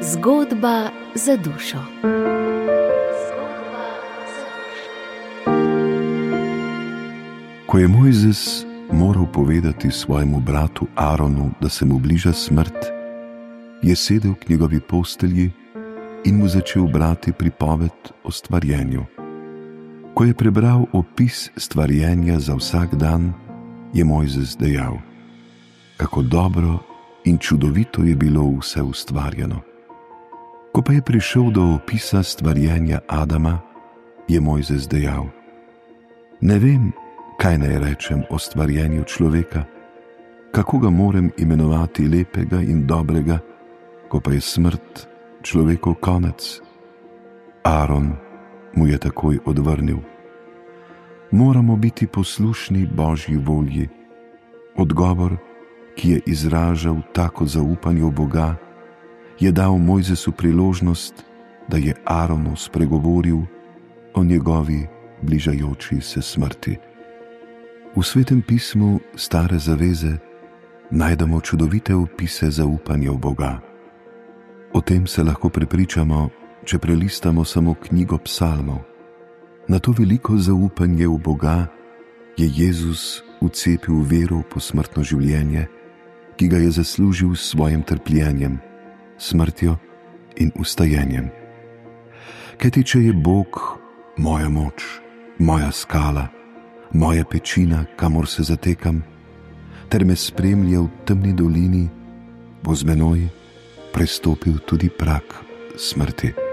Zgodba za dušo. Ko je Mojzes moral povedati svojemu bratu Aronu, da se mu bliža smrt, je sedel k njegovi postelji in mu začel brati pripoved o stvarjenju. Ko je prebral opis stvarjenja za vsak dan, je Mojzes dejal: kako dobro in čudovito je bilo vse ustvarjeno. Ko pa je prišel do opisa stvarjenja Adama, je Mojzes dejal: ne vem, kaj naj rečem o stvarjenju človeka, kako ga morem imenovati lepega in dobrega, ko pa je smrt človekov konec. Aron mu je takoj odvrnil: moramo biti poslušni Božji volji. Odgovor, ki je izražal tako zaupanje v Boga, je dal Mojzesu priložnost, da je Aronu spregovoril o njegovi bližajoči se smrti. V Svetem pismu Stare zaveze najdemo čudovite opise zaupanja v Boga. O tem se lahko prepričamo, če prelistamo samo knjigo psalmov. Na to veliko zaupanje v Boga je Jezus vcepil vero v posmrtno življenje, ki ga je zaslužil s svojim trpljenjem, smrtjo in vstajenjem. Kajti če je Bog moja moč, moja skala, moja pečina, kamor se zatekam, ter me spremlja v temni dolini, bo z menoj prestopil tudi prag smrti.